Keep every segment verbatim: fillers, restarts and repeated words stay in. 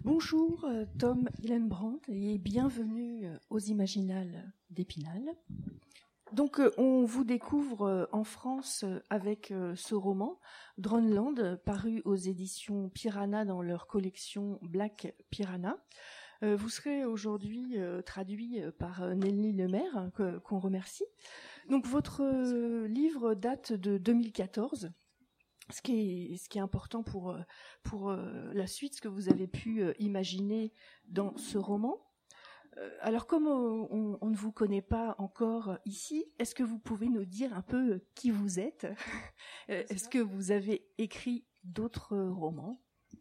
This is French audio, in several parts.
Bonjour Tom Hillenbrand et bienvenue aux Imaginales d'Épinal. Donc on vous découvre en France avec ce roman Droneland, paru aux éditions Piranha dans leur collection Black Piranha. Vous serez aujourd'hui traduit par Nelly Lemaire, qu'on remercie. Donc votre livre date de deux mille quatorze. Ce qui est, ce qui est important pour, pour la suite, ce que vous avez pu imaginer dans ce roman. Alors, comme on, on ne vous connaît pas encore ici, est-ce que vous pouvez nous dire un peu qui vous êtes ? Est-ce que vous avez écrit d'autres romans ?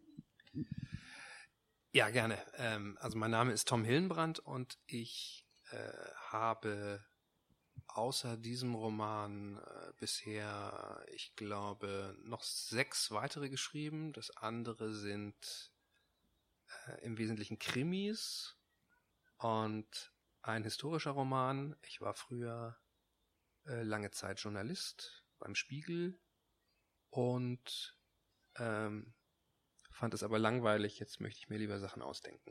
Ja, gerne. Ähm, also mein Name ist Tom Hillenbrand und ich äh, habe außer diesem Roman äh, bisher, ich glaube, noch sechs weitere geschrieben. Das andere sind äh, im Wesentlichen Krimis und ein historischer Roman. Ich war früher äh, lange Zeit Journalist beim Spiegel und ähm, fand es aber langweilig. Jetzt möchte ich mir lieber Sachen ausdenken.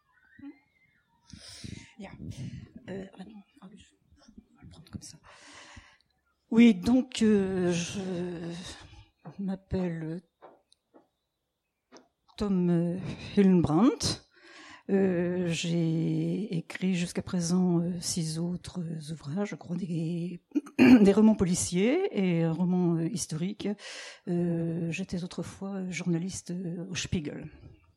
Ja, äh, comme ça. Oui, donc euh, je m'appelle Tom Hillenbrand. Euh, j'ai écrit jusqu'à présent euh, six autres ouvrages, je crois des, des romans policiers et un roman euh, historique. Euh, j'étais autrefois journaliste au Spiegel.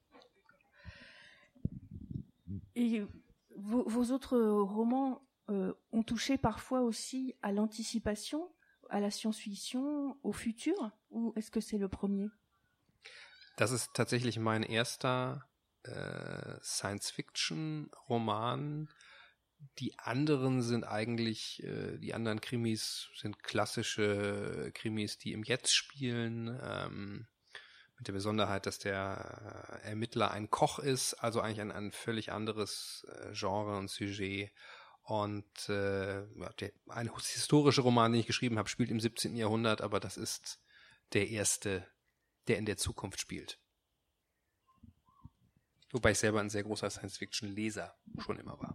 Et vos, vos autres romans euh, ont touché parfois aussi à l'anticipation, à la science-fiction, au futur, ou est-ce que c'est le premier ? Das ist tatsächlich mein erster äh, Science-Fiction-Roman. Die anderen sind eigentlich, äh, die anderen Krimis sind klassische Krimis, die im Jetzt spielen, ähm, mit der Besonderheit, dass der Ermittler ein Koch ist, also eigentlich ein, ein völlig anderes äh, Genre und Sujet. Und äh, ja, der ein historischer Roman, den ich geschrieben habe, spielt im siebzehnten Jahrhundert, aber das ist der erste, der in der Zukunft spielt. Wobei ich selber ein sehr großer Science-Fiction-Leser schon immer war.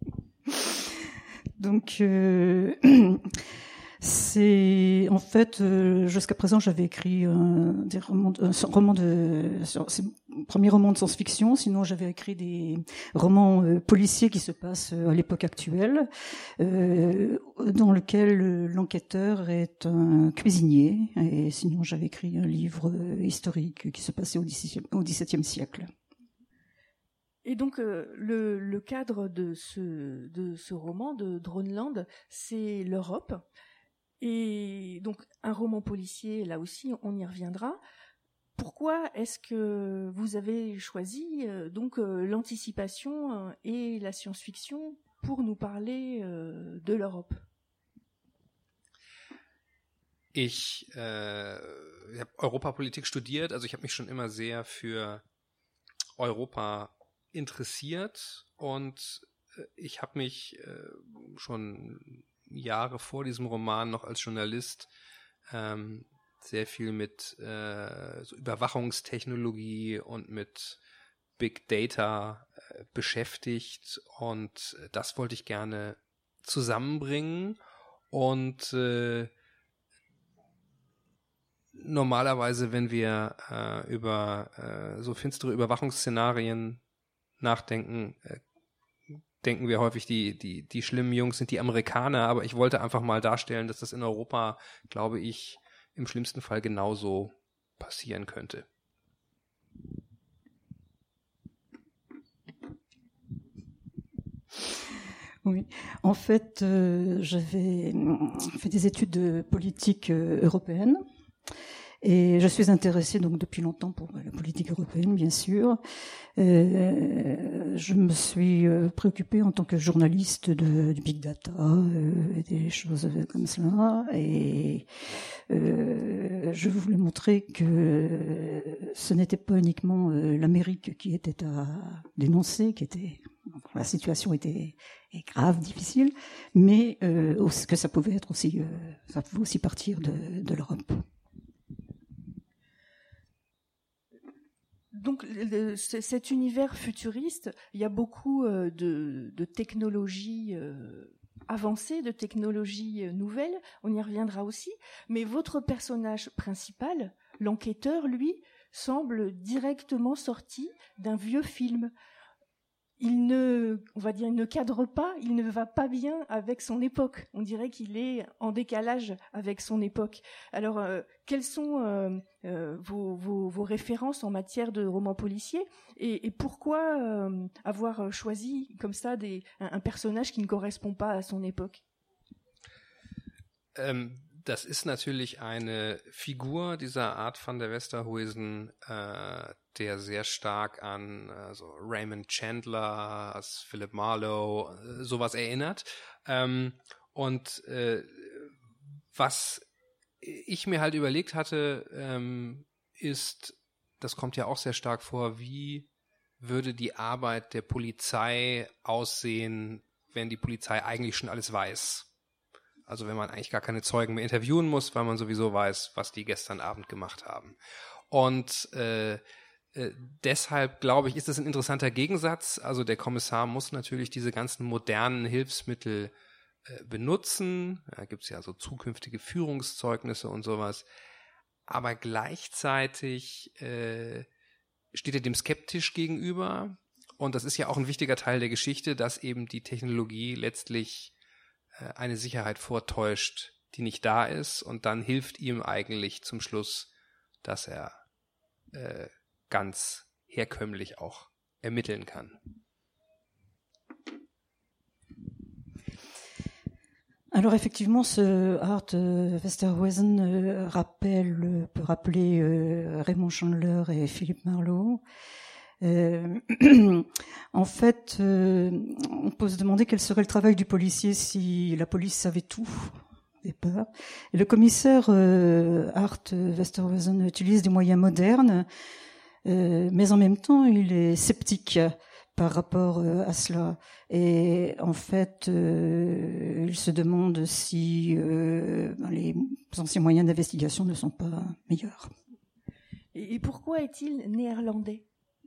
Donc, euh, c'est en fait euh, jusqu'à présent j'avais écrit euh, des romans, de, un roman de, c'est mon premier roman de science-fiction. Sinon j'avais écrit des romans euh, policiers qui se passent à l'époque actuelle, euh, dans lequel euh, l'enquêteur est un cuisinier. Et sinon j'avais écrit un livre euh, historique qui se passait au dix-septième siècle. Et donc, euh, le, le cadre de ce, de ce roman, de Droneland, c'est l'Europe. Et donc, un roman policier, là aussi, on y reviendra. Pourquoi est-ce que vous avez choisi euh, donc euh, l'anticipation euh, et la science-fiction pour nous parler euh, de l'Europe ? Ich äh, habe Europapolitik studiert, also ich habe mich schon immer sehr für Europa interessiert und ich habe mich äh, schon Jahre vor diesem Roman noch als Journalist ähm, sehr viel mit äh, so Überwachungstechnologie und mit Big Data äh, beschäftigt und das wollte ich gerne zusammenbringen und äh, normalerweise, wenn wir äh, über äh, so finstere Überwachungsszenarien nachdenken, äh, denken wir häufig, die, die, die schlimmen Jungs sind die Amerikaner, aber ich wollte einfach mal darstellen, dass das in Europa, glaube ich, im schlimmsten Fall genauso passieren könnte. Oui, en fait, euh, j'avais fait des études de politique euh, européenne. Et je suis intéressée donc depuis longtemps pour la politique européenne, bien sûr. Euh, je me suis euh, préoccupée en tant que journaliste de, de big data, euh, des choses comme cela. Et euh, je voulais montrer que ce n'était pas uniquement euh, l'Amérique qui était à dénoncer, qui était la situation était grave, difficile, mais euh, que ça pouvait être aussi, euh, ça pouvait aussi partir de, de l'Europe. donc le, cet univers futuriste, il y a beaucoup euh, de, de technologies euh, avancées, de technologies euh, nouvelles, on y reviendra aussi, mais votre personnage principal, l'enquêteur, lui, semble directement sorti d'un vieux film. Il ne, on va dire, il ne cadre pas, il ne va pas bien avec son époque. On dirait qu'il est en décalage avec son époque. Alors, euh, quelles sont euh, euh, vos, vos, vos références en matière de romans policiers et, et pourquoi euh, avoir choisi comme ça des, un, un personnage qui ne correspond pas à son époque? Ähm, das ist natürlich eine Figur dieser Art van der Westerhuizen, äh, der sehr stark an also Raymond Chandler, als Philip Marlowe, äh, sowas erinnert. Ähm, und äh, was ich mir halt überlegt hatte, ähm, ist, das kommt ja auch sehr stark vor, wie würde die Arbeit der Polizei aussehen, wenn die Polizei eigentlich schon alles weiß. Also wenn man eigentlich gar keine Zeugen mehr interviewen muss, weil man sowieso weiß, was die gestern Abend gemacht haben. Und äh, äh, deshalb, glaube ich, ist das ein interessanter Gegensatz. Also der Kommissar muss natürlich diese ganzen modernen Hilfsmittel äh, benutzen. Da gibt es ja so zukünftige Führungszeugnisse und sowas. Aber gleichzeitig äh, steht er dem skeptisch gegenüber. Und das ist ja auch ein wichtiger Teil der Geschichte, dass eben die Technologie letztlich eine Sicherheit vortäuscht, die nicht da ist, und dann hilft ihm eigentlich zum Schluss, dass er äh, ganz herkömmlich auch ermitteln kann. Alors effectivement, ce Art euh, Westerhuizen euh, rappelle, euh, peut rappeler euh, Raymond Chandler et Philip Marlowe. Euh, en fait, euh, on peut se demander quel serait le travail du policier si la police savait tout au départ. Et le commissaire euh, Art Westerhuizen utilise des moyens modernes, euh, mais en même temps, il est sceptique par rapport euh, à cela. Et en fait, euh, il se demande si euh, les anciens moyens d'investigation ne sont pas meilleurs. Et pourquoi est-il néerlandais?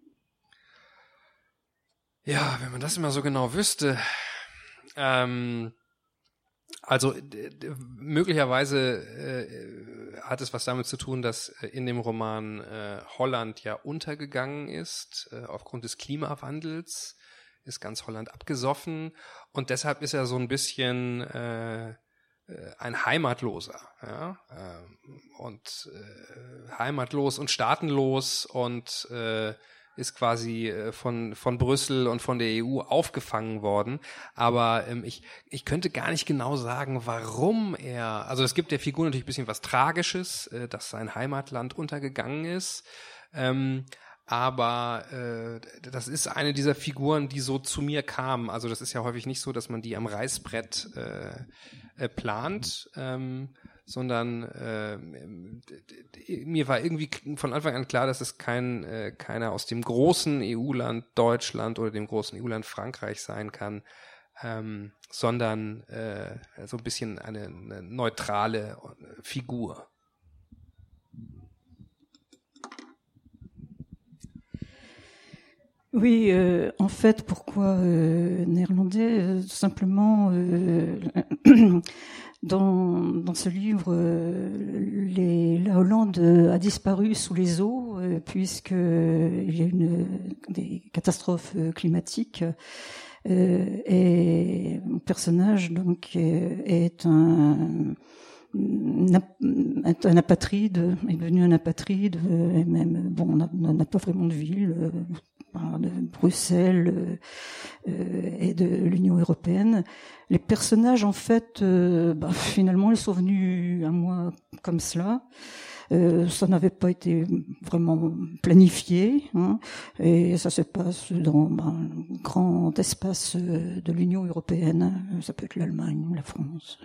Ja, wenn man das immer so genau wüsste. Ähm, also d- d- möglicherweise äh, hat es was damit zu tun, dass in dem Roman äh, Holland ja untergegangen ist. Äh, aufgrund des Klimawandels ist ganz Holland abgesoffen. Und deshalb ist er so ein bisschen äh, ein Heimatloser. Ja? Äh, und äh, heimatlos und staatenlos und äh, ist quasi von von Brüssel und von der E U aufgefangen worden. Aber ähm, ich ich könnte gar nicht genau sagen, warum er, also es gibt der Figur natürlich ein bisschen was Tragisches, äh, dass sein Heimatland untergegangen ist. Ähm, aber äh, das ist eine dieser Figuren, die so zu mir kamen. Also das ist ja häufig nicht so, dass man die am Reißbrett äh, äh, plant, ähm, sondern äh, mir war irgendwie von Anfang an klar, dass es kein äh, keiner aus dem großen E U-Land Deutschland oder dem großen E U-Land Frankreich sein kann, ähm, sondern äh, so ein bisschen eine, eine neutrale Figur. Oui, euh, en fait, pourquoi euh, néerlandais euh, Tout simplement, euh, dans, dans ce livre, euh, les, la Hollande a disparu sous les eaux euh, puisque euh, il y a une des catastrophes climatiques euh, et mon personnage donc est un un apatride, est devenu un apatride et même bon, on n'a pas vraiment de ville. Euh, de Bruxelles euh, et de l'Union européenne. Les personnages, en fait, euh, bah, finalement, ils sont venus à moi comme cela. Euh, ça n'avait pas été vraiment planifié, hein, et ça se passe dans bah, un grand espace de l'Union européenne. Ça peut être l'Allemagne, la France.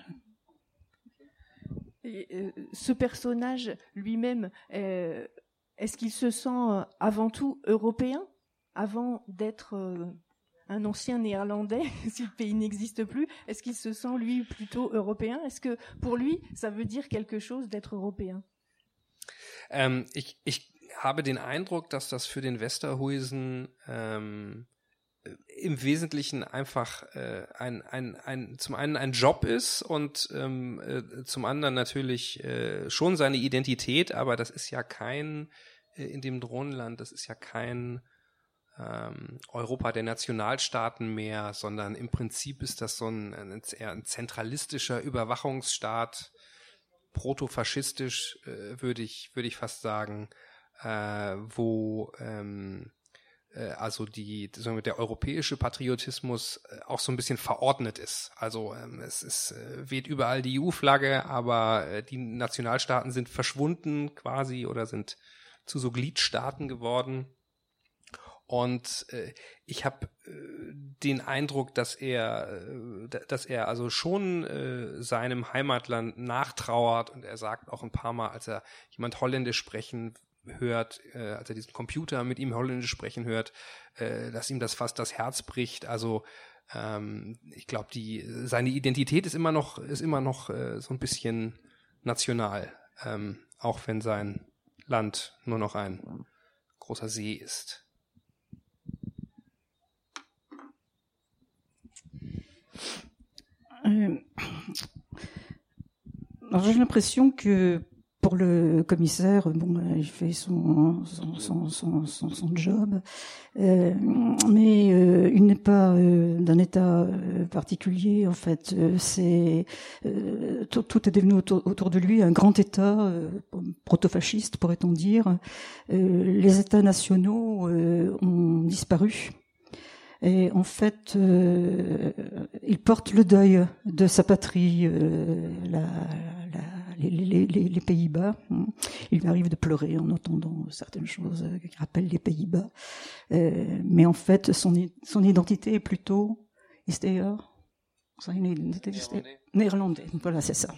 Et, euh, ce personnage lui-même, euh, est-ce qu'il se sent avant tout européen ? Avant d'être euh, un ancien néerlandais, si le pays n'existe plus, est-ce qu'il se sent, lui, plutôt européen? Est-ce que, pour lui, ça veut dire quelque chose d'être européen? Ähm, ich, ich habe den Eindruck, dass das für den Westerhuisen ähm, im Wesentlichen einfach äh, ein, ein, ein, zum einen ein Job ist und ähm, äh, zum anderen natürlich äh, schon seine Identität, aber das ist ja kein, äh, in dem Drohnenland, das ist ja kein ähm, Europa der Nationalstaaten mehr, sondern im Prinzip ist das so ein, ein, eher ein zentralistischer Überwachungsstaat, protofaschistisch äh, würde ich, würde ich fast sagen, äh, wo ähm, also die, sagen wir, der europäische Patriotismus auch so ein bisschen verordnet ist. Also ähm, es ist, weht überall die E U-Flagge, aber äh, die Nationalstaaten sind verschwunden quasi oder sind zu so Gliedstaaten geworden. Und äh, ich habe äh, den Eindruck, dass er, äh, dass er also schon äh, seinem Heimatland nachtrauert, und er sagt auch ein paar Mal, als er jemand Holländisch sprechen hört, äh, als er diesen Computer mit ihm Holländisch sprechen hört, äh, dass ihm das fast das Herz bricht. Also ähm, ich glaube, die seine Identität ist immer noch ist immer noch äh, so ein bisschen national, ähm, auch wenn sein Land nur noch ein großer See ist. Euh, alors j'ai l'impression que pour le commissaire, bon, il fait son son son son, son, son job, euh, mais euh, il n'est pas euh, d'un état euh, particulier. En fait, euh, c'est euh, tout, tout est devenu autour, autour de lui un grand État euh, proto-fasciste, pourrait-on dire. Euh, les États nationaux euh, ont disparu. Et en fait, euh, il porte le deuil de sa patrie, euh, la, la, les, les, les, les Pays-Bas. Il lui arrive de pleurer en entendant certaines choses qui rappellent les Pays-Bas. Euh, mais en fait, son, son identité est plutôt néerlandais. Néerlandais. Voilà, c'est ça.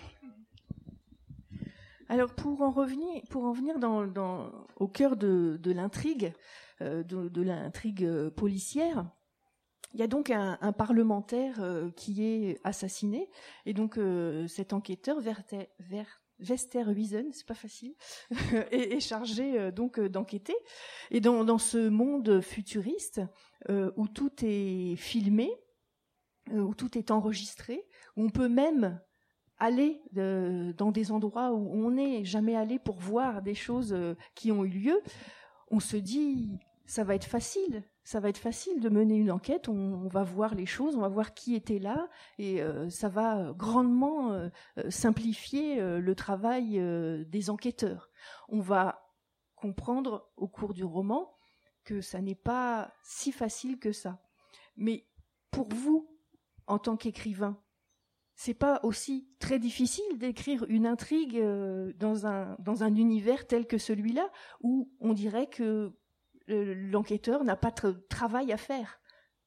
Alors pour en revenir, pour en venir dans, dans, au cœur de, de l'intrigue, euh, de, de l'intrigue policière. Il y a donc un, un parlementaire euh, qui est assassiné, et donc euh, cet enquêteur Werther, Westerhuisen, c'est pas facile, est, est chargé euh, donc euh, d'enquêter. Et dans, dans ce monde futuriste euh, où tout est filmé, euh, où tout est enregistré, où on peut même aller de, dans des endroits où on n'est jamais allé pour voir des choses euh, qui ont eu lieu, on se dit ça va être facile. Ça va être facile de mener une enquête, on, on va voir les choses, on va voir qui était là, et euh, ça va grandement euh, simplifier euh, le travail euh, des enquêteurs. On va comprendre au cours du roman que ça n'est pas si facile que ça. Mais pour vous, en tant qu'écrivain, c'est pas aussi très difficile d'écrire une intrigue euh, dans un, dans un univers tel que celui-là, où on dirait que l'enquêteur n'a pas de travail à faire.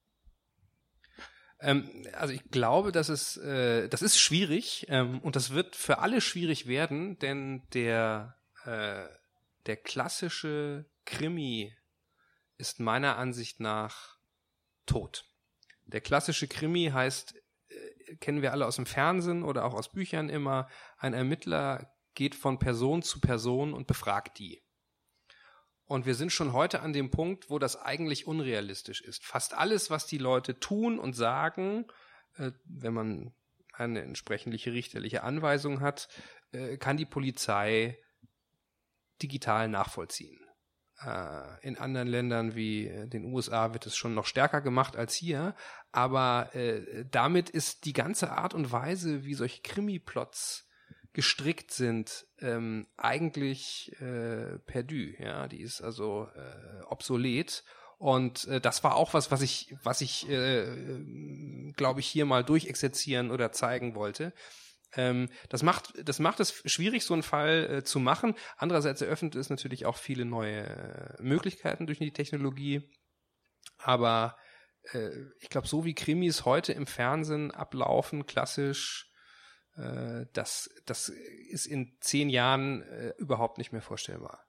Ähm, also ich glaube, dass es, äh, das ist schwierig ähm, und das wird für alle schwierig werden, denn der, äh, der klassische Krimi ist meiner Ansicht nach tot. Der klassische Krimi heißt, äh, kennen wir alle aus dem Fernsehen oder auch aus Büchern immer, ein Ermittler geht von Person zu Person und befragt die. Und wir sind schon heute an dem Punkt, wo das eigentlich unrealistisch ist. Fast alles, was die Leute tun und sagen, äh, wenn man eine entsprechende richterliche Anweisung hat, äh, kann die Polizei digital nachvollziehen. Äh, in anderen Ländern wie den U S A wird es schon noch stärker gemacht als hier, aber äh, damit ist die ganze Art und Weise, wie solche Krimi-Plots gestrickt sind, ähm, eigentlich äh, perdu, ja, die ist also äh, obsolet, und äh, das war auch was, was ich, was ich, äh, glaube ich, hier mal durchexerzieren oder zeigen wollte. Ähm, das macht, das macht es schwierig, so einen Fall äh, zu machen. Andererseits eröffnet es natürlich auch viele neue äh, Möglichkeiten durch die Technologie, aber äh, ich glaube, so wie Krimis heute im Fernsehen ablaufen, klassisch, Das, das ist in zehn Jahren äh, überhaupt nicht mehr vorstellbar.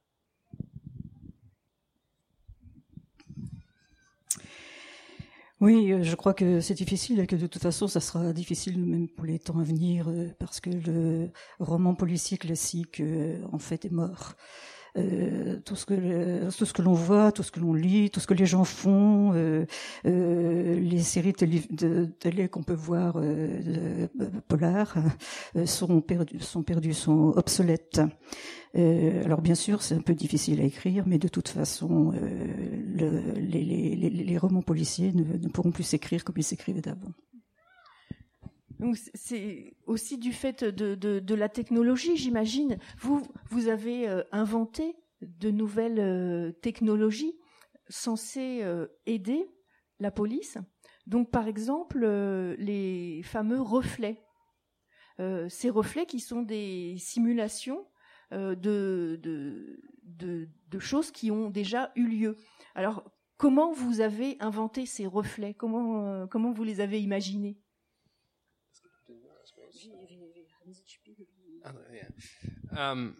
Oui, je crois que c'est difficile et que de toute façon, ça sera difficile même pour les temps à venir, parce que le roman policier classique, en fait, est mort. euh, tout ce que le, tout ce que l'on voit, tout ce que l'on lit, tout ce que les gens font, euh, euh, les séries télé, de télé qu'on peut voir euh, de, polaires euh, sont perdus, sont perdus, sont obsolètes. Euh, alors bien sûr, c'est un peu difficile à écrire, mais de toute façon, euh, le, les, les, les, les romans policiers ne, ne pourront plus s'écrire comme ils s'écrivaient d'avant. Donc c'est aussi du fait de, de, de la technologie, j'imagine. Vous, vous avez euh, inventé de nouvelles euh, technologies censées euh, aider la police. Donc par exemple, euh, les fameux reflets. Euh, ces reflets qui sont des simulations euh, de, de, de, de choses qui ont déjà eu lieu. Alors comment vous avez inventé ces reflets ? Comment, euh, comment vous les avez imaginés ? Ähm,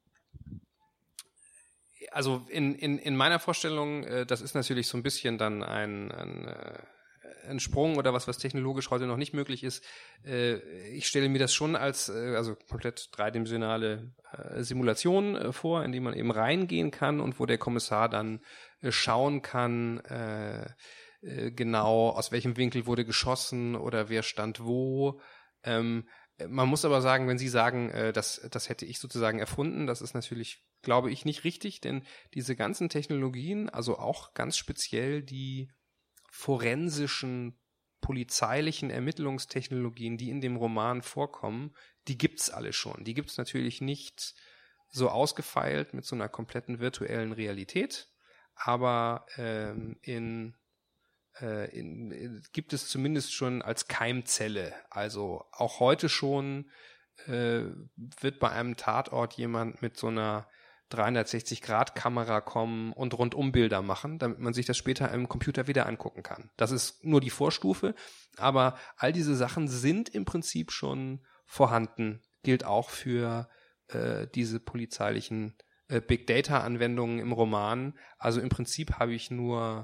also in, in, in meiner Vorstellung, äh, das ist natürlich so ein bisschen dann ein, ein, äh, ein Sprung oder was, was technologisch heute noch nicht möglich ist. Äh, ich stelle mir das schon als äh, also komplett dreidimensionale äh, Simulation äh, vor, in die man eben reingehen kann und wo der Kommissar dann äh, schauen kann, äh, äh, genau aus welchem Winkel wurde geschossen oder wer stand wo. Ähm, man muss aber sagen, wenn Sie sagen, äh, das, das hätte ich sozusagen erfunden, das ist natürlich, glaube ich, nicht richtig, denn diese ganzen Technologien, also auch ganz speziell die forensischen, polizeilichen Ermittlungstechnologien, die in dem Roman vorkommen, die gibt's alle schon. Die gibt's natürlich nicht so ausgefeilt mit so einer kompletten virtuellen Realität, aber ähm, in In, in, gibt es zumindest schon als Keimzelle. Also auch heute schon äh, wird bei einem Tatort jemand mit so einer dreihundertsechzig Grad Kamera kommen und Rundumbilder machen, damit man sich das später im Computer wieder angucken kann. Das ist nur die Vorstufe, aber all diese Sachen sind im Prinzip schon vorhanden. Gilt auch für äh, diese polizeilichen äh, Big Data Anwendungen im Roman. Also im Prinzip habe ich nur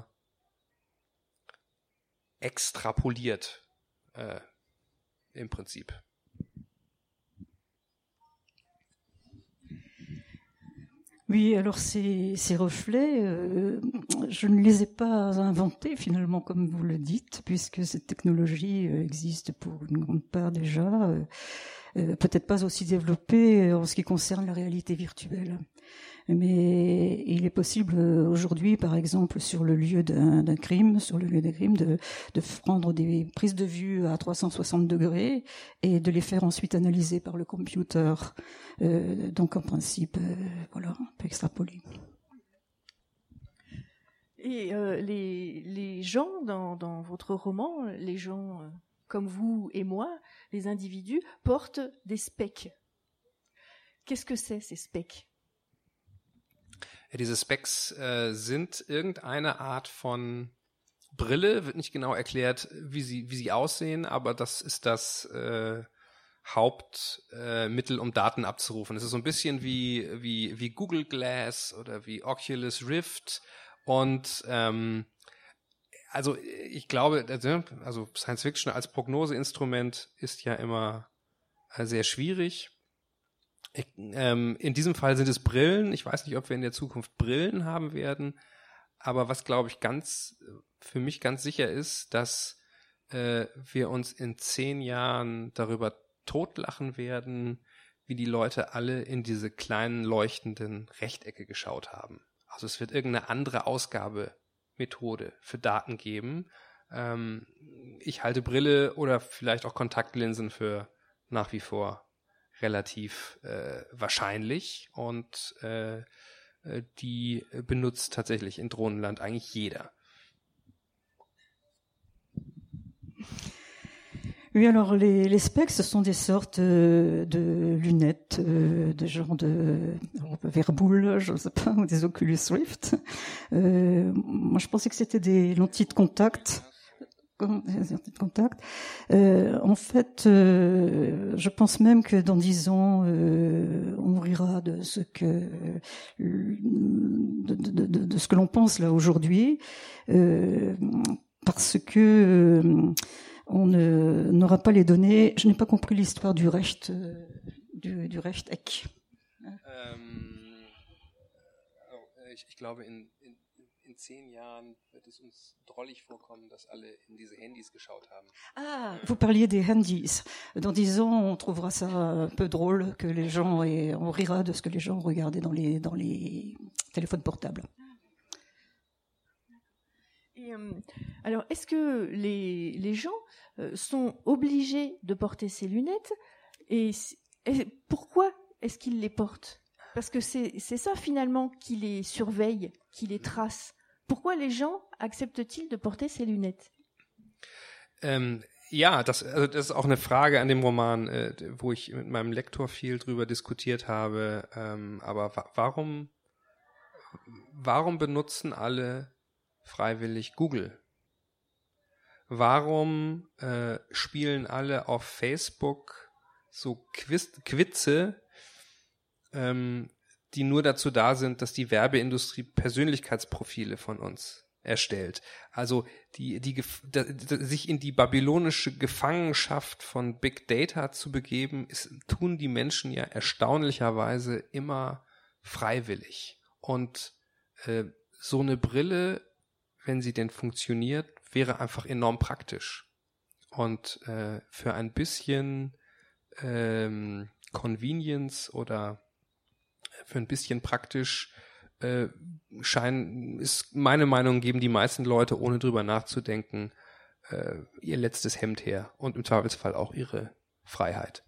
extrapoliert äh, im Prinzip. Oui, alors ces, ces reflets, euh, je ne les ai pas inventés finalement, comme vous le dites, puisque cette technologie euh, existe pour une grande part déjà, euh, euh, peut-être pas aussi développée en ce qui concerne la réalité virtuelle. Mais il est possible aujourd'hui, par exemple, sur le lieu d'un, d'un crime, sur le lieu d'un crime, de, de prendre des prises de vue à trois cent soixante degrés et de les faire ensuite analyser par le computer. Euh, donc, en principe, euh, voilà, on peut extrapoler. Et euh, les, les gens dans, dans votre roman, les gens euh, comme vous et moi, les individus, portent des specs. Qu'est-ce que c'est, ces specs ? Ja, diese Specs äh, sind irgendeine Art von Brille, wird nicht genau erklärt, wie sie, wie sie aussehen, aber das ist das äh, Hauptmittel, äh, um Daten abzurufen. Es ist so ein bisschen wie, wie, wie Google Glass oder wie Oculus Rift und ähm, also ich glaube, also Science Fiction als Prognoseinstrument ist ja immer äh, sehr schwierig. Ich, ähm, in diesem Fall sind es Brillen. Ich weiß nicht, ob wir in der Zukunft Brillen haben werden. Aber was, glaube ich, ganz für mich ganz sicher ist, dass äh, wir uns in zehn Jahren darüber totlachen werden, wie die Leute alle in diese kleinen leuchtenden Rechtecke geschaut haben. Also es wird irgendeine andere Ausgabemethode für Daten geben. Ähm, ich halte Brille oder vielleicht auch Kontaktlinsen für nach wie vor relativ äh, wahrscheinlich und äh, die benutzt tatsächlich in Drohnenland eigentlich jeder. Oui, alors les, les specs, ce sont des sortes euh, de lunettes, euh, de genre de verboule, je ne sais pas, ou des Oculus Rift. Euh, moi, je pensais que c'était des lentilles de contact. De contact. Euh, en fait, euh, je pense même que dans dix ans, euh, on rira de ce que de, de, de, de ce que l'on pense là aujourd'hui, euh, parce que euh, on ne, n'aura pas les données. Je n'ai pas compris l'histoire du Recht, euh, du, du Rechteck. Ähm, ich, ich glaube, in, in, in zehn Jahren wird es uns drollig vorkommen, dass alle in diese Handys geschaut haben. Ah, vous parliez des handys. Dans dix ans, on trouvera ça un peu drôle que les gens, et on rira de ce que les gens regardaient dans les, dans les téléphones portables. Et, euh, alors, est-ce que les, les gens euh, sont obligés de porter ces lunettes et, et pourquoi est-ce qu'ils les portent? Parce que c'est, c'est ça finalement qui les surveille, qui les trace. Pourquoi les gens acceptent-ils de porter ces lunettes? Ähm, ja, das, also das ist auch eine Frage an dem Roman, äh, wo ich mit meinem Lektor viel drüber diskutiert habe. Ähm, aber wa- warum, warum benutzen alle freiwillig Google? Warum äh, spielen alle auf Facebook so Quiz, Quizze, ähm, die nur dazu da sind, dass die Werbeindustrie Persönlichkeitsprofile von uns erstellt? Also die, die, da, da, sich in die babylonische Gefangenschaft von Big Data zu begeben, ist, tun die Menschen ja erstaunlicherweise immer freiwillig. Und äh, so eine Brille, wenn sie denn funktioniert, wäre einfach enorm praktisch. Und äh, für ein bisschen ähm, Convenience oder für ein bisschen praktisch äh, scheinen, ist meine Meinung, geben die meisten Leute, ohne drüber nachzudenken, äh, ihr letztes Hemd her und im Zweifelsfall auch ihre Freiheit.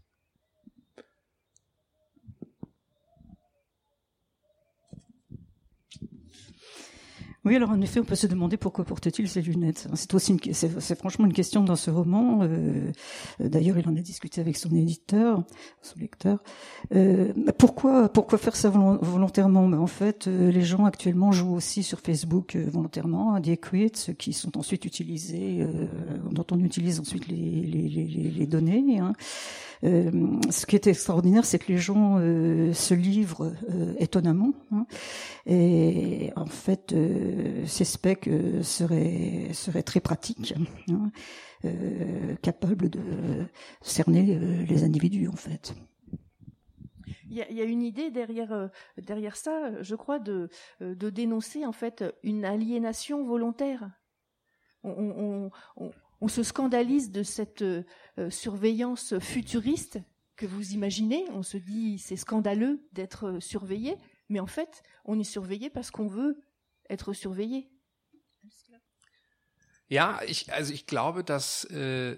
Oui, alors en effet, on peut se demander pourquoi porte-t-il ces lunettes. C'est aussi une, c'est, c'est franchement une question dans ce roman. Euh, d'ailleurs, il en a discuté avec son éditeur, son lecteur. Euh, pourquoi, pourquoi faire ça volontairement? Ben, en fait, euh, les gens actuellement jouent aussi sur Facebook euh, volontairement à des quits qui sont ensuite utilisés, euh, dont on utilise ensuite les, les, les, les données. Hein. Euh, ce qui est extraordinaire, c'est que les gens euh, se livrent euh, étonnamment. Hein, et en fait, euh, ces specs euh, seraient, seraient très pratiques, hein, euh, capables de cerner euh, les individus, en fait. Il y a, il y a une idée derrière, euh, derrière ça, je crois, de, de dénoncer en fait une aliénation volontaire. On, on, on, on se scandalise de cette euh, surveillance futuriste que vous imaginez. On se dit c'est scandaleux d'être surveillé, mais en fait, on est surveillé parce qu'on veut être surveillé. Ja, ich, also ich glaube, dass äh,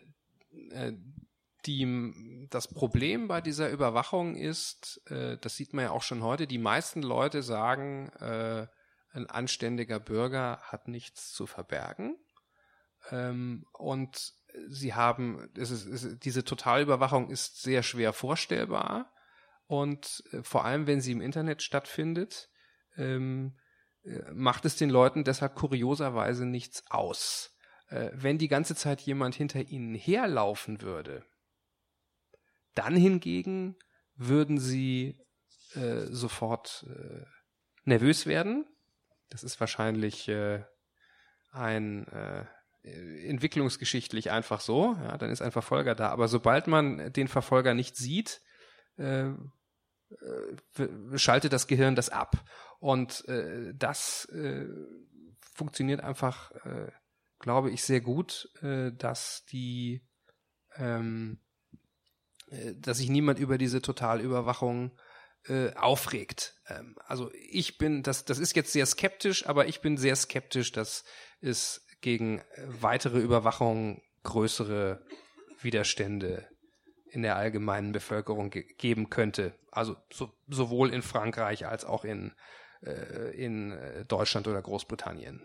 die, das Problem bei dieser Überwachung ist, äh, das sieht man ja auch schon heute, die meisten Leute sagen, äh, ein anständiger Bürger hat nichts zu verbergen. Ähm, und sie haben, es ist, es ist, diese Totalüberwachung ist sehr schwer vorstellbar und äh, vor allem, wenn sie im Internet stattfindet, ähm, äh, macht es den Leuten deshalb kurioserweise nichts aus. Äh, wenn die ganze Zeit jemand hinter ihnen herlaufen würde, dann hingegen würden sie äh, sofort äh, nervös werden. Das ist wahrscheinlich äh, ein äh, entwicklungsgeschichtlich einfach so, ja, dann ist ein Verfolger da. Aber sobald man den Verfolger nicht sieht, äh, äh, schaltet das Gehirn das ab. Und äh, das äh, funktioniert einfach, äh, glaube ich, sehr gut, äh, dass die, ähm, äh, dass sich niemand über diese Totalüberwachung äh, aufregt. Ähm, also ich bin, das, das ist jetzt sehr skeptisch, aber ich bin sehr skeptisch, dass es gegen weitere Überwachung größere Widerstände in der allgemeinen Bevölkerung ge- geben könnte. Also so, sowohl in Frankreich als auch in, äh, in Deutschland oder Großbritannien.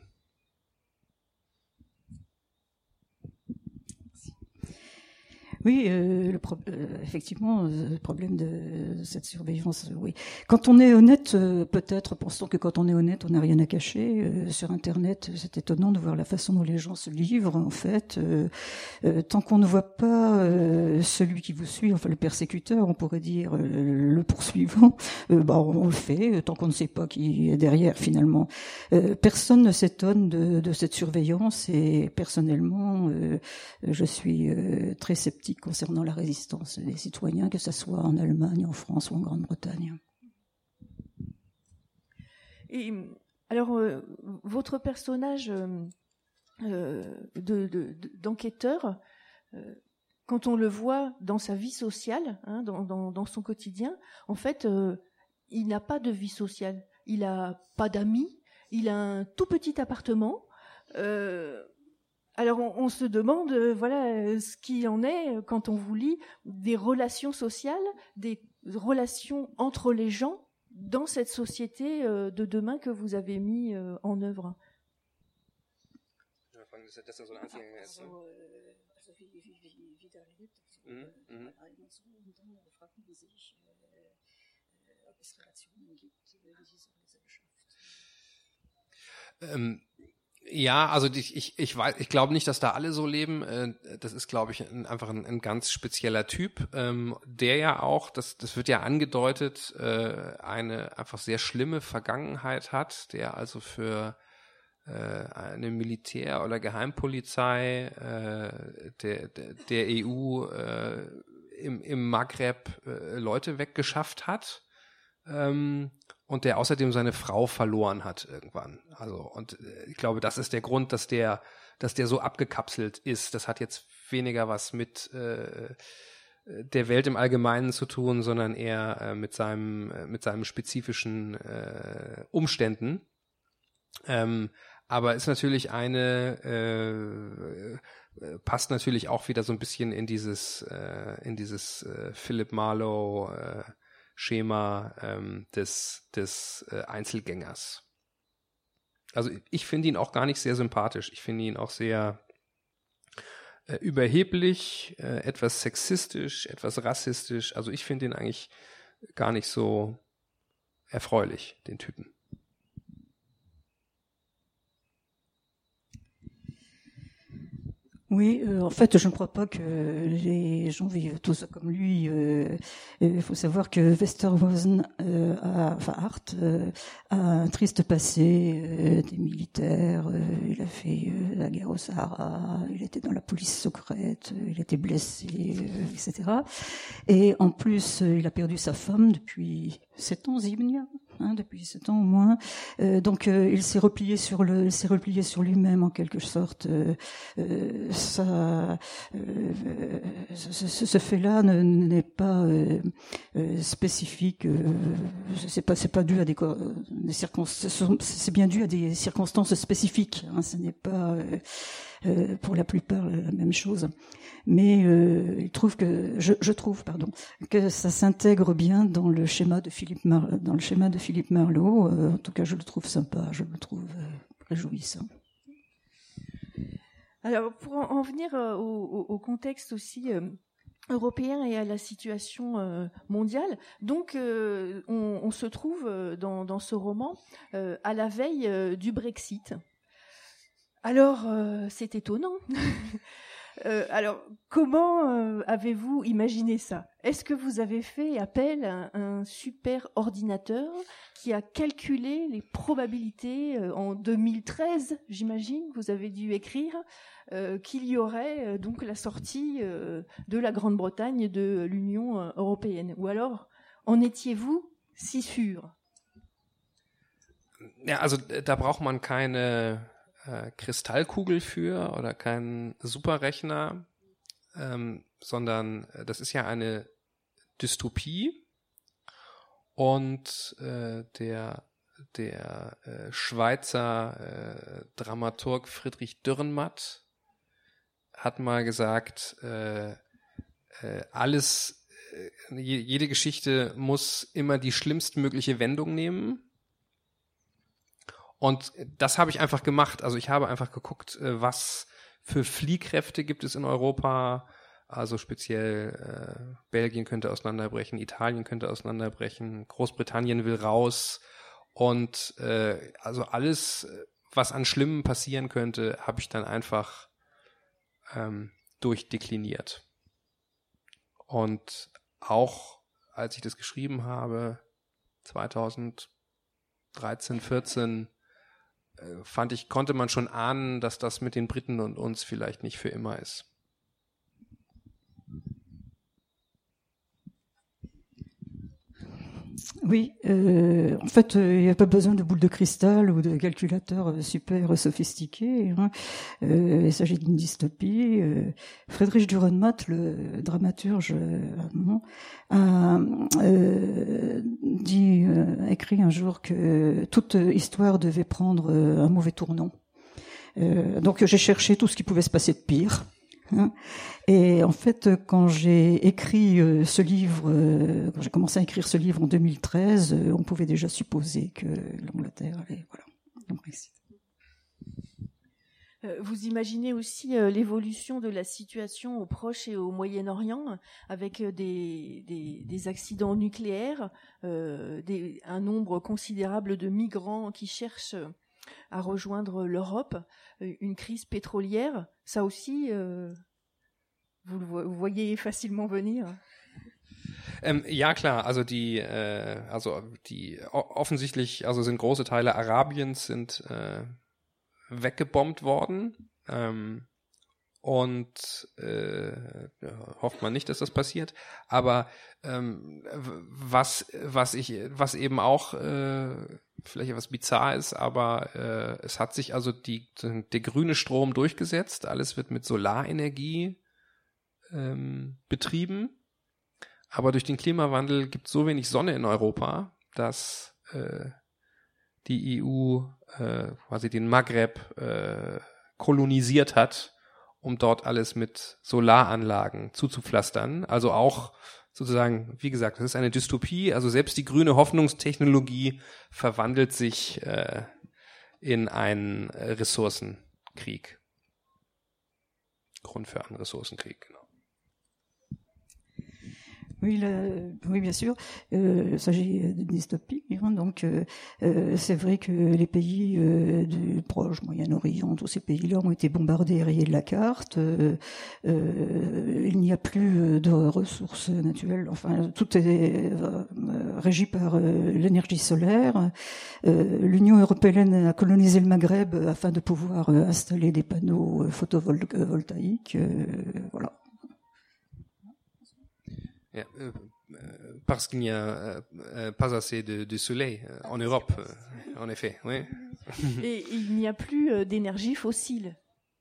Oui, euh, le pro- euh, effectivement, euh, le problème de, de cette surveillance, euh, oui. Quand on est honnête, euh, peut-être pensons que quand on est honnête, on n'a rien à cacher. Euh, sur Internet, c'est étonnant de voir la façon dont les gens se livrent, en fait. Euh, euh, tant qu'on ne voit pas euh, celui qui vous suit, enfin le persécuteur, on pourrait dire euh, le poursuivant, euh, bah, on, on le fait, tant qu'on ne sait pas qui est derrière, finalement. Euh, personne ne s'étonne de, de cette surveillance et personnellement, euh, je suis euh, très sceptique concernant la résistance des citoyens, que ce soit en Allemagne, en France ou en Grande-Bretagne. Et alors, euh, votre personnage euh, de, de, de, d'enquêteur, euh, quand on le voit dans sa vie sociale, hein, dans, dans, dans son quotidien, en fait, euh, il n'a pas de vie sociale. Il n'a pas d'amis, il a un tout petit appartement. Euh, alors, on, on se demande, euh, voilà, ce qu'il en est quand on vous lit des relations sociales, des relations entre les gens dans cette société euh, de demain que vous avez mis euh, en œuvre. Mhm. Mhm. Ähm, ja, also ich, ich, ich, weiß, ich glaube nicht, dass da alle so leben. Das ist, glaube ich, ein, einfach ein, ein ganz spezieller Typ, ähm, der ja auch, das, das wird ja angedeutet, äh, eine einfach sehr schlimme Vergangenheit hat, der also für äh, eine Militär- oder Geheimpolizei äh, der, der, der E U äh, im, im Maghreb äh, Leute weggeschafft hat. Ähm, und der außerdem seine Frau verloren hat irgendwann. Also, und ich glaube, das ist der Grund, dass der, dass der so abgekapselt ist. Das hat jetzt weniger was mit äh, der Welt im Allgemeinen zu tun, sondern eher äh, mit seinem, äh, mit seinem spezifischen äh, Umständen. Ähm, aber ist natürlich eine, äh, passt natürlich auch wieder so ein bisschen in dieses, äh, in dieses äh, Philip Marlowe äh, Schema ähm, des, des äh, Einzelgängers. Also ich finde ihn auch gar nicht sehr sympathisch. Ich finde ihn auch sehr äh, überheblich, äh, etwas sexistisch, etwas rassistisch. Also ich finde ihn eigentlich gar nicht so erfreulich, den Typen. Oui, euh, en fait, je ne crois pas que les gens vivent tous comme lui. Il euh, faut savoir que Westerhausen, euh, a, enfin Hart, euh, a un triste passé, euh, des militaires. Euh, il a fait euh, la guerre au Sahara. Il était dans la police secrète. Euh, il était blessé, euh, et cetera. Et en plus, euh, il a perdu sa femme depuis sept ans, Zibnia. Hein, depuis sept ans au moins. Euh, donc euh, il s'est replié sur le, il s'est replié sur lui-même en quelque sorte. Euh, euh, ça, euh, ce, ce fait-là ne, n'est pas euh, euh, spécifique. Euh, c'est pas, c'est pas dû à des, des circonstances. C'est bien dû à des circonstances spécifiques. Hein, ce n'est pas euh, euh, pour la plupart la même chose. Mais euh, il trouve que je, je trouve pardon que ça s'intègre bien dans le schéma de Philippe Mar- dans le schéma de Philippe Marlowe. Euh, en tout cas, je le trouve sympa, je le trouve euh, réjouissant. Alors, pour en, en venir euh, au, au contexte aussi euh, européen et à la situation euh, mondiale, donc euh, on, on se trouve euh, dans, dans ce roman euh, à la veille euh, du Brexit. Alors, euh, c'est étonnant. Euh, alors, comment euh, avez-vous imaginé ça? Est-ce que vous avez fait appel à un, un super ordinateur qui a calculé les probabilités euh, en deux mille treize, j'imagine, vous avez dû écrire, euh, qu'il y aurait euh, donc la sortie euh, de la Grande-Bretagne de l'Union euh, européenne? Ou alors, en étiez-vous si sûr? Ja, also da braucht man keine äh, Kristallkugel für oder keinen Superrechner, ähm, sondern das ist ja eine Dystopie und äh, der der äh, Schweizer äh, Dramaturg Friedrich Dürrenmatt hat mal gesagt, äh, äh, alles, äh, jede Geschichte muss immer die schlimmstmögliche Wendung nehmen. Und das habe ich einfach gemacht. Also ich habe einfach geguckt, was für Fliehkräfte gibt es in Europa. Also speziell äh, Belgien könnte auseinanderbrechen, Italien könnte auseinanderbrechen, Großbritannien will raus. Und äh, also alles, was an Schlimmem passieren könnte, habe ich dann einfach ähm, durchdekliniert. Und auch als ich das geschrieben habe, zweitausenddreizehn, vierzehn, fand ich, konnte man schon ahnen, dass das mit den Briten und uns vielleicht nicht für immer ist. Oui, euh, en fait, il euh, n'y a pas besoin de boule de cristal ou de calculateur euh, super sophistiqué. Hein. Euh, il s'agit d'une dystopie. Euh, Friedrich Dürrenmatt, le dramaturge allemand, a euh, dit, euh, écrit un jour que toute histoire devait prendre euh, un mauvais tournant. Euh, donc j'ai cherché tout ce qui pouvait se passer de pire. Hein. Et en fait, quand j'ai écrit euh, ce livre, euh, quand j'ai commencé à écrire ce livre en deux mille treize, euh, on pouvait déjà supposer que l'Angleterre allait, voilà, au Brexit. Vous imaginez aussi euh, l'évolution de la situation au Proche et au Moyen-Orient, avec euh, des, des, des accidents nucléaires, euh, des, un nombre considérable de migrants qui cherchent à rejoindre l'Europe, une crise pétrolière, ça aussi, euh, vous le vous voyez facilement venir. Ähm, ja klar, also die, äh, also die offensichtlich, also sind große Teile Arabiens sind äh, weggebombt worden ähm, und äh, ja, hofft man nicht, dass das passiert. Aber ähm, was was ich was eben auch äh, vielleicht etwas bizarr ist, aber äh, es hat sich also die der grüne Strom durchgesetzt. Alles wird mit Solarenergie ähm, betrieben. Aber durch den Klimawandel gibt es so wenig Sonne in Europa, dass äh, die E U äh, quasi den Maghreb äh, kolonisiert hat, um dort alles mit Solaranlagen zuzupflastern. Also auch sozusagen, wie gesagt, das ist eine Dystopie. Also selbst die grüne Hoffnungstechnologie verwandelt sich äh, in einen Ressourcenkrieg. Grund für einen Ressourcenkrieg, genau. Oui, le, oui, bien sûr. Euh, il s'agit d'une dystopie. Hein, donc, euh, euh, c'est vrai que les pays euh, du Proche, Moyen-Orient, tous ces pays-là ont été bombardés et rayés de la carte. Euh, euh, il n'y a plus de ressources naturelles. Enfin, tout est euh, régi par euh, l'énergie solaire. Euh, L'Union européenne a colonisé le Maghreb afin de pouvoir euh, installer des panneaux photovoltaïques. Euh, voilà. Ja, euh, parce qu'il n'y a euh, pas assez de, de soleil euh, en Europe, euh, en effet. Oui. Et il n'y a plus euh, d'énergie fossile.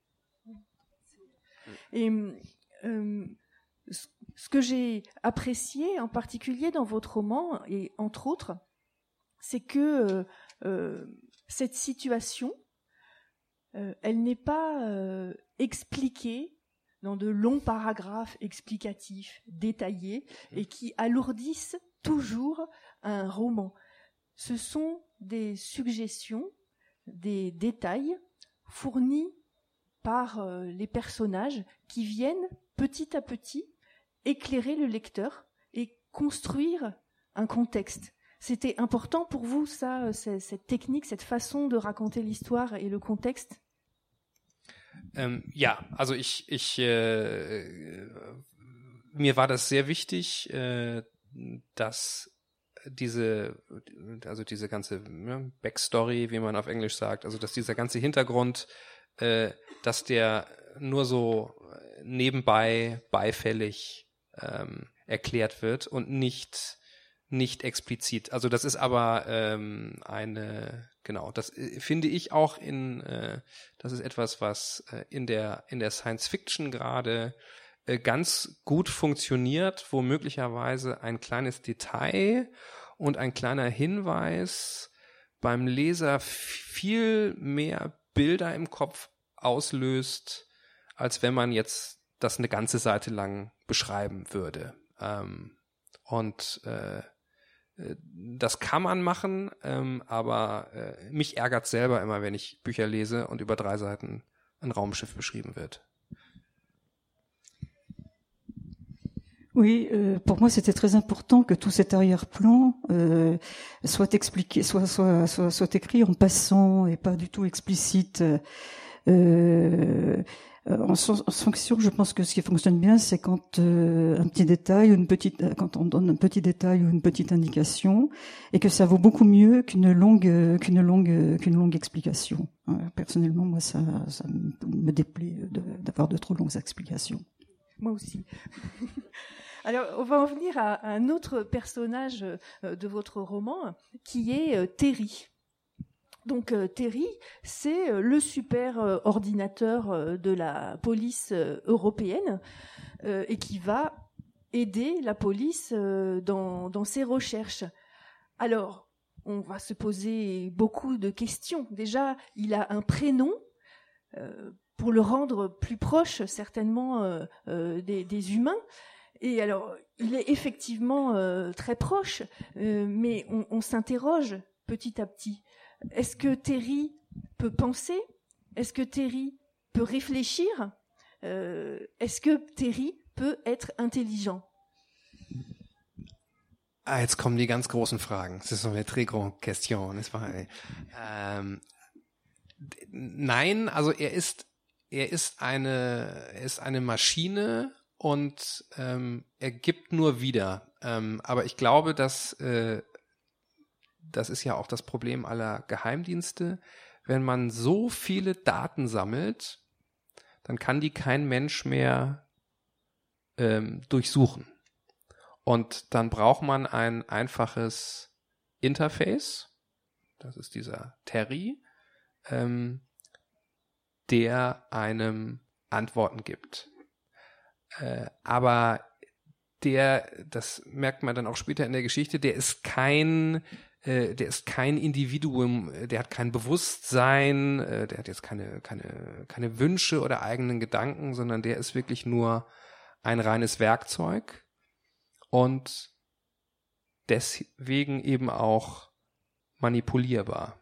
Et euh, ce que j'ai apprécié en particulier dans votre roman, et entre autres, c'est que euh, euh, cette situation, euh, elle n'est pas euh, expliquée dans de longs paragraphes explicatifs, détaillés, et qui alourdissent toujours un roman. Ce sont des suggestions, des détails fournis par euh, les personnages qui viennent petit à petit éclairer le lecteur et construire un contexte. C'était important pour vous, ça, cette technique, cette façon de raconter l'histoire et le contexte? Ähm, ja, also ich, ich, äh, mir war das sehr wichtig, äh, dass diese, also diese ganze ja, Backstory, wie man auf Englisch sagt, also dass dieser ganze Hintergrund, äh, dass der nur so nebenbei beifällig ähm, erklärt wird und nicht nicht explizit. Also das ist aber ähm, eine, genau, das äh, finde ich auch in, äh, das ist etwas, was äh, in der in der Science Fiction gerade äh, ganz gut funktioniert, wo möglicherweise ein kleines Detail und ein kleiner Hinweis beim Leser viel mehr Bilder im Kopf auslöst, als wenn man jetzt das eine ganze Seite lang beschreiben würde. Ähm, und äh, das kann man machen, ähm, aber äh, mich ärgert selber immer, wenn ich Bücher lese und über drei Seiten ein Raumschiff beschrieben wird. Oui, euh, pour moi c'était très important que tout cet arrière-plan euh, soit expliqué, soit, soit, soit, soit écrit en passant et pas du tout explicite. Euh, En fonction, je pense que ce qui fonctionne bien, c'est quand euh, un petit détail, une petite, quand on donne un petit détail ou une petite indication, et que ça vaut beaucoup mieux qu'une longue, qu'une longue, qu'une longue explication. Personnellement, moi, ça, ça me déplaît de, d'avoir de trop longues explications. Moi aussi. Alors, on va en venir à, à un autre personnage euh, de votre roman, qui est euh, Terry. Donc, euh, Terry, c'est euh, le super euh, ordinateur euh, de la police euh, européenne euh, et qui va aider la police euh, dans, dans ses recherches. Alors, on va se poser beaucoup de questions. Déjà, il a un prénom euh, pour le rendre plus proche, certainement, euh, euh, des, des humains. Et alors, il est effectivement euh, très proche, euh, mais on, on s'interroge petit à petit. Est-ce que Terry peut penser? Est-ce que Terry peut réfléchir? euh, Est-ce que Terry peut être intelligent? Ah, jetzt kommen die ganz großen Fragen. Das ist so eine très grande question. Das war, ähm, nein, also er ist, er ist eine, er ist eine Maschine und ähm, er gibt nur wieder. Ähm, aber ich glaube, dass äh, das ist ja auch das Problem aller Geheimdienste. Wenn man so viele Daten sammelt, dann kann die kein Mensch mehr ähm, durchsuchen. Und dann braucht man ein einfaches Interface, das ist dieser Terry, ähm, der einem Antworten gibt. Äh, aber der, das merkt man dann auch später in der Geschichte, der ist kein, äh, der ist kein Individuum, der hat kein Bewusstsein, äh, der hat jetzt keine, keine, keine Wünsche oder eigenen Gedanken, sondern der ist wirklich nur ein reines Werkzeug. Und deswegen eben auch manipulierbar.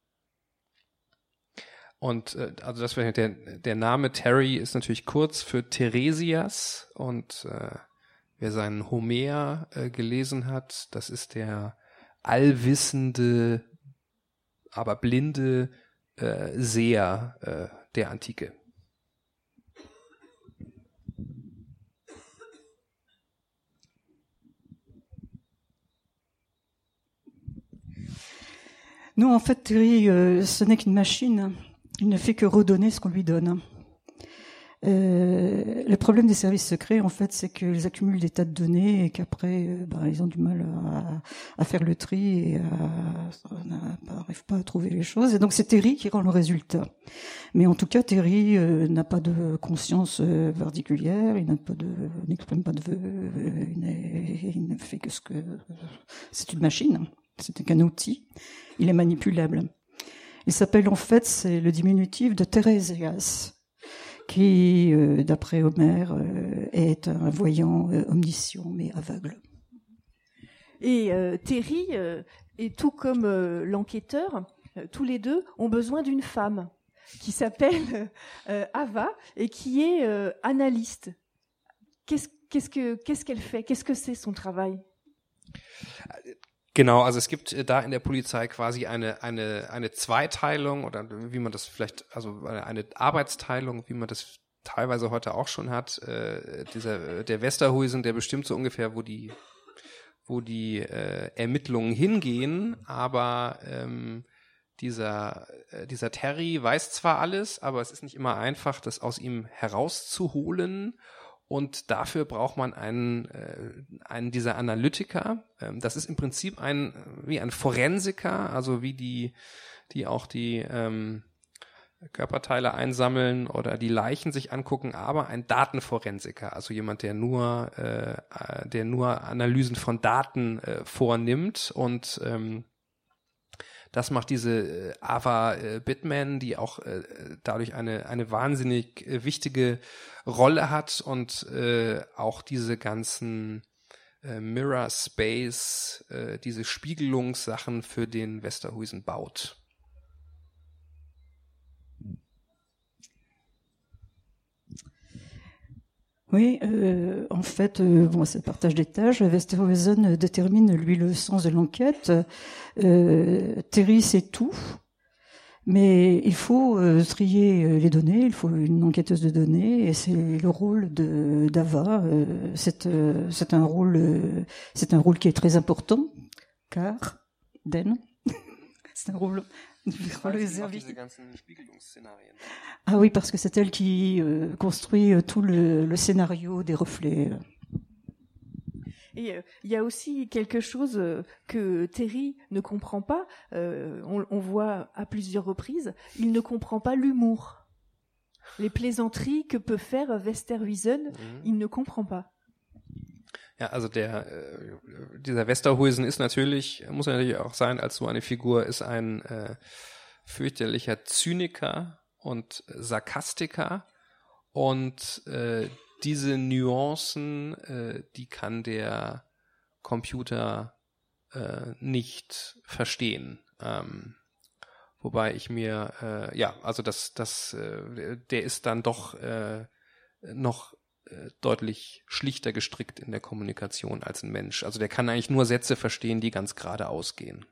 Und äh, also das wäre der der Name Terry ist natürlich kurz für Theresias und äh, wer seinen Homer äh, gelesen hat, das ist der allwissende, aber blinde äh, Seher äh, der Antike. Non, en fait, Terry, euh, ce n'est qu'une machine. Il ne fait que redonner ce qu'on lui donne. Euh, le problème des services secrets, en fait, c'est qu'ils accumulent des tas de données et qu'après, euh, bah, ils ont du mal à, à faire le tri et n'arrivent pas à trouver les choses. Et donc, c'est Terry qui rend le résultat. Mais en tout cas, Terry euh, n'a pas de conscience euh, particulière, il n'a pas de, n'exprime pas de vœux, euh, il, il ne fait que ce que... C'est une machine, c'est qu'un outil. Il est manipulable. Il s'appelle, en fait, c'est le diminutif de Theresias, qui, euh, d'après Homère, euh, est un voyant euh, omniscient mais aveugle. Et euh, Terry, euh, et tout comme euh, l'enquêteur, euh, tous les deux ont besoin d'une femme qui s'appelle euh, Ava et qui est euh, analyste. Qu'est-ce, qu'est-ce, que, qu'est-ce qu'elle fait? Qu'est-ce que c'est son travail? Genau, also es gibt da in der Polizei quasi eine eine eine Zweiteilung oder wie man das vielleicht, also eine Arbeitsteilung, wie man das teilweise heute auch schon hat. Äh, dieser der Westerhuisen, der bestimmt so ungefähr, wo die wo die äh, Ermittlungen hingehen, aber ähm, dieser äh, dieser Terry weiß zwar alles, aber es ist nicht immer einfach, das aus ihm herauszuholen. Und dafür braucht man einen, äh, einen dieser Analytiker. Ähm, das ist im Prinzip ein wie ein Forensiker, also wie die, die auch die ähm, Körperteile einsammeln oder die Leichen sich angucken, aber ein Datenforensiker, also jemand, der nur, äh, der nur Analysen von Daten äh, vornimmt und ähm, das macht diese äh, Ava äh, Bittman, die auch äh, dadurch eine eine wahnsinnig äh, wichtige Rolle hat und äh, auch diese ganzen äh, Mirror Space, äh, diese Spiegelungssachen für den Westerhuisen baut. Oui, euh, en fait, euh, bon, c'est le partage des tâches. Westerhuisen détermine, lui, le sens de l'enquête. Euh, Terry sait tout, mais il faut euh, trier les données, il faut une enquêteuse de données, et c'est le rôle de d'Ava. Euh, c'est, euh, c'est un rôle, euh, c'est un rôle qui est très important, car Den, c'est un rôle. Ah oui, parce que c'est elle qui euh, construit euh, tout le, le scénario des reflets. Et il euh, y a aussi quelque chose euh, que Terry ne comprend pas. Euh, on, on voit à plusieurs reprises, il ne comprend pas l'humour. Les plaisanteries que peut faire Westerhuisen, mhm. il ne comprend pas. Ja, also der äh, dieser Westerhuisen ist natürlich, muss natürlich auch sein, als so eine Figur, ist ein äh, fürchterlicher Zyniker und Sarkastiker und äh, diese Nuancen, äh, die kann der Computer äh, nicht verstehen. Ähm, wobei ich mir, äh, ja, also das, das, äh, der ist dann doch äh, noch äh, deutlich schlichter gestrickt in der Kommunikation als ein Mensch. Also der kann eigentlich nur Sätze verstehen, die ganz gerade ausgehen.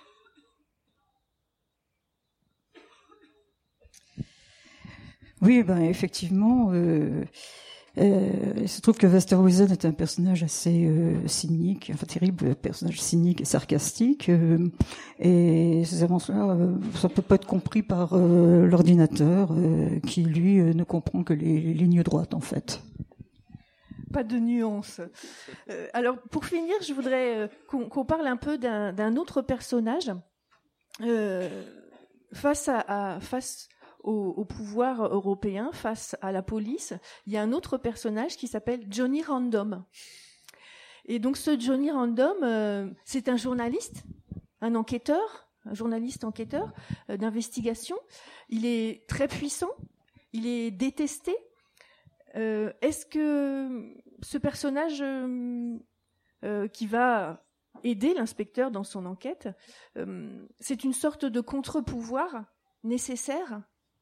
Oui, ben effectivement, euh, euh, il se trouve que Westerhuisen est un personnage assez euh, cynique, enfin terrible, personnage cynique et sarcastique, euh, et ces avances-là, euh, ça peut pas être compris par euh, l'ordinateur, euh, qui lui euh, ne comprend que les, les lignes droites en fait. Pas de nuance. Euh, alors, pour finir, je voudrais euh, qu'on, qu'on parle un peu d'un, d'un autre personnage euh, face à, à face. Au, au pouvoir européen, face à la police. Il y a un autre personnage qui s'appelle Johnny Random. Et donc ce Johnny Random, euh, c'est un journaliste, un enquêteur, un journaliste enquêteur euh, d'investigation. Il est très puissant, il est détesté. Euh, est-ce que ce personnage euh, euh, qui va aider l'inspecteur dans son enquête, euh, c'est une sorte de contre-pouvoir nécessaire?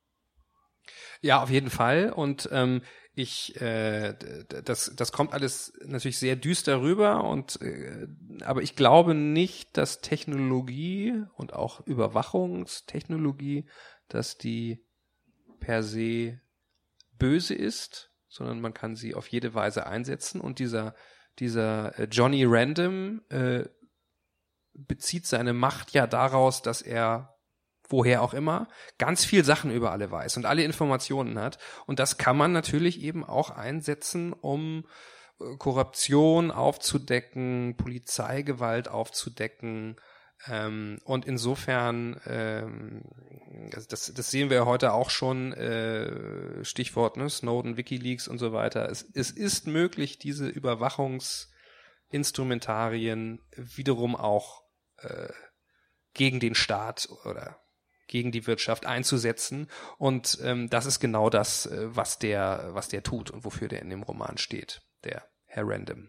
Ja, auf jeden Fall. Und ähm, ich, äh, das, das kommt alles natürlich sehr düster rüber. Und äh, aber ich glaube nicht, dass Technologie und auch Überwachungstechnologie, dass die per se böse ist, sondern man kann sie auf jede Weise einsetzen. Und dieser dieser äh, Johnny Random äh, bezieht seine Macht ja daraus, dass er woher auch immer, ganz viel Sachen über alle weiß und alle Informationen hat. Und das kann man natürlich eben auch einsetzen, um äh, Korruption aufzudecken, Polizeigewalt aufzudecken. Ähm, und insofern, ähm, das, das sehen wir ja heute auch schon, äh, Stichwort ne, Snowden, WikiLeaks und so weiter. Es, es ist möglich, diese Überwachungsinstrumentarien wiederum auch äh, gegen den Staat oder gegen die Wirtschaft einzusetzen. Und ähm, das ist genau das, äh, was der, was der tut und wofür der in dem Roman steht, der Herr Random.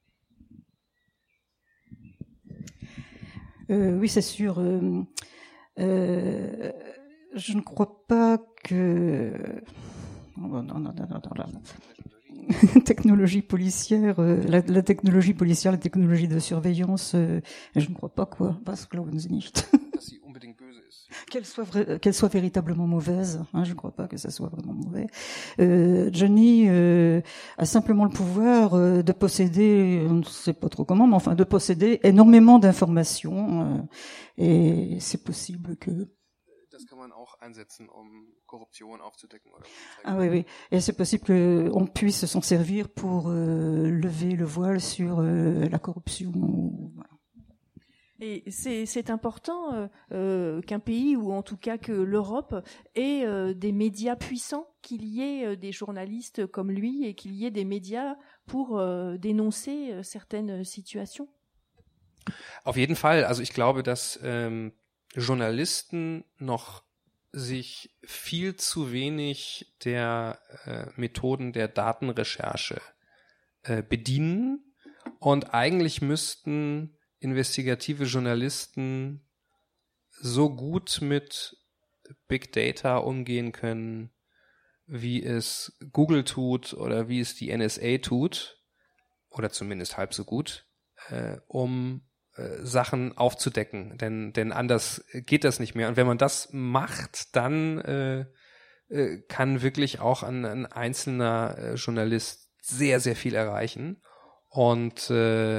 Euh, oui, c'est sûr. Euh, euh, je ne crois pas que... Oh, non, non, non, non, non. Technologie policière, euh, la, la technologie policière, la technologie de surveillance, euh, je ne crois pas quoi, was glauben Sie nicht. Qu'elle soit vra- qu'elle soit véritablement mauvaise, hein, je ne crois pas que ça soit vraiment mauvais. Euh, Johnny euh, a simplement le pouvoir euh, de posséder, on ne sait pas trop comment, mais enfin de posséder énormément d'informations, euh, et c'est possible que Das kann man auch einsetzen, um Korruption aufzudecken oder Ah oui, oui. Et c'est possible qu'on puisse s'en servir pour euh, lever le voile sur euh, la corruption. Voilà. Et c'est, c'est important euh, euh, qu'un pays, ou en tout cas que l'Europe, ait euh, des médias puissants, qu'il y ait euh, des journalistes comme lui et qu'il y ait des médias pour euh, dénoncer euh, certaines situations. Auf jeden Fall. Also ich glaube, dass ähm, Journalisten noch sich viel zu wenig der äh, Methoden der Datenrecherche äh, bedienen und eigentlich müssten investigative Journalisten so gut mit Big Data umgehen können, wie es Google tut oder wie es die N S A tut, oder zumindest halb so gut, äh, um Sachen aufzudecken, denn denn anders geht das nicht mehr. Und wenn man das macht, dann äh, äh, kann wirklich auch ein, ein einzelner äh, Journalist sehr, sehr viel erreichen. Und äh,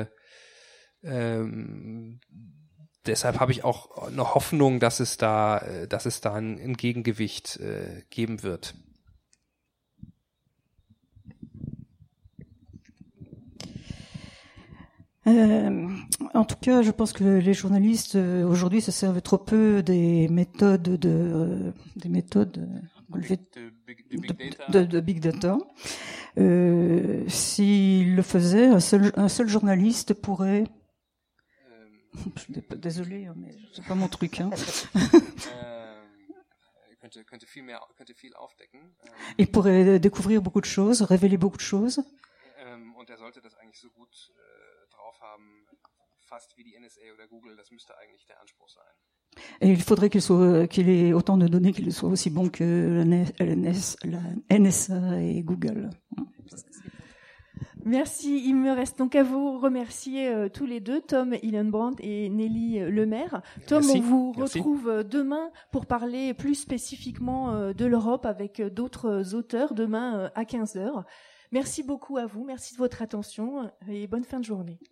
ähm, deshalb habe ich auch eine Hoffnung, dass es da, äh, dass es da ein, ein Gegengewicht äh, geben wird. Euh, en tout cas, je pense que les journalistes euh, aujourd'hui se servent trop peu des méthodes de euh, des méthodes euh, de, big, de, big data. de, de big data. Euh, s'il le faisait, un seul un seul journaliste pourrait. Euh, Désolé, mais c'est pas mon truc. Hein. könnte, könnte viel mehr, könnte viel aufdecken. Il pourrait découvrir beaucoup de choses, révéler beaucoup de choses. Und er sollte das eigentlich so gut äh, drauf haben, fast wie die N S A oder Google. Das müsste eigentlich der Anspruch sein. Et il faudrait qu'il soit, qu'il ait autant de données, qu'il soit aussi bon que la N S A et Google. Merci. Il me reste donc à vous remercier euh, tous les deux, Tom Hillenbrand et Nelly Lemaire. Tom, Merci. on vous Merci. retrouve demain pour parler plus spécifiquement euh, de l'Europe avec d'autres auteurs, demain euh, à quinze heures. Merci beaucoup à vous, merci de votre attention et bonne fin de journée.